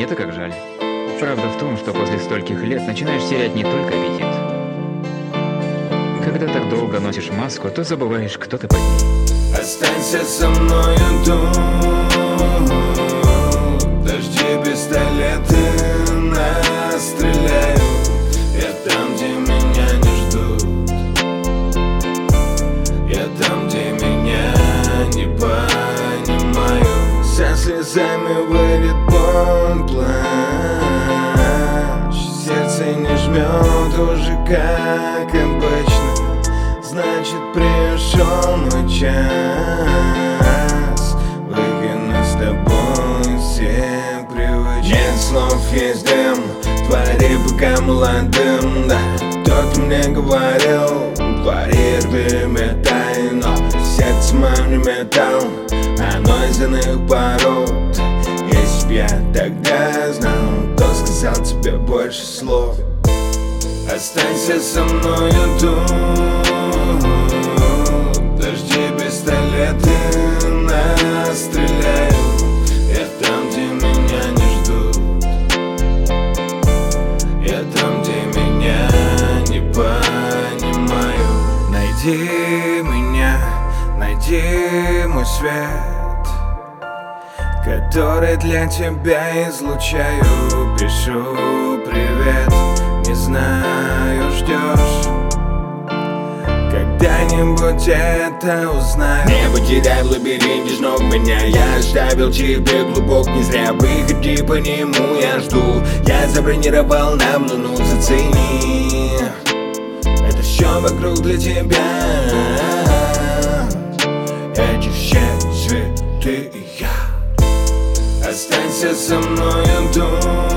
Мне-то как жаль. Правда в том, что после стольких лет начинаешь терять не только аппетит. Когда так долго носишь маску, то забываешь, кто ты под ней. Останься со мною тут. Дожди, пистолеты нас стреляют. Я там, где меня не ждут. Я там, где меня не понимают. Со слезами выйдет под плащ. Сердце не жмет уже как обычно. Значит, пришел мой час. Выкину с тобой все привычки. Нет слов, есть дым. Твори пока молодым, да. Кто-то мне говорил, твори, рви, метай. Но сердце мое не металл, оно из иных пород. Если б я тогда знал, то сказал тебе больше слов. Останься со мною тут. Дожди, пистолеты нас стреляют. Я там, где меня не ждут. Я там, где меня не понимают. Найди меня, найди мой свет, который для тебя излучаю. Пишу привет, не знаю, ждешь. Когда-нибудь это узнаю. Не потеряй в лабиринте снов меня. Я оставил тебе глубок, не зря выходи по нему. Я жду, я забронировал нам луну, зацени. Это все вокруг для тебя. Эти все цветы и я. Останься со мною тут.